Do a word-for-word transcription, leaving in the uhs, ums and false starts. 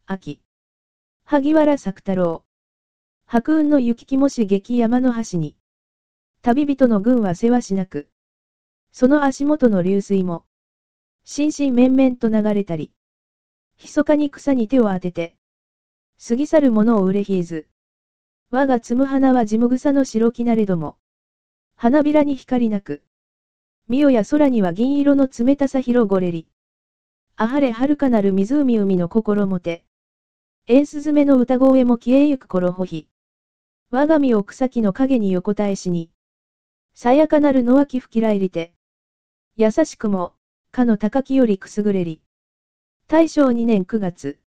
秋。萩原作太郎。白雲の行き来もし激山の端に。旅人の軍はせわしなく。その足元の流水も、しんしん綿々と流れたり。密かに草に手を当てて、過ぎ去るものを憂ひいず。我が摘む花は地む草の白きなれども。花びらに光なく。みよや空には銀色の冷たさ広ごれり。あはれ遥かなる湖海の心もて。縁すずめの歌声も消えゆく頃ほひ。我が身を草木の影に横たえしに。さやかなる野秋吹きらいりて。優しくも、かの高きよりくすぐれり。大正にねんくがつ。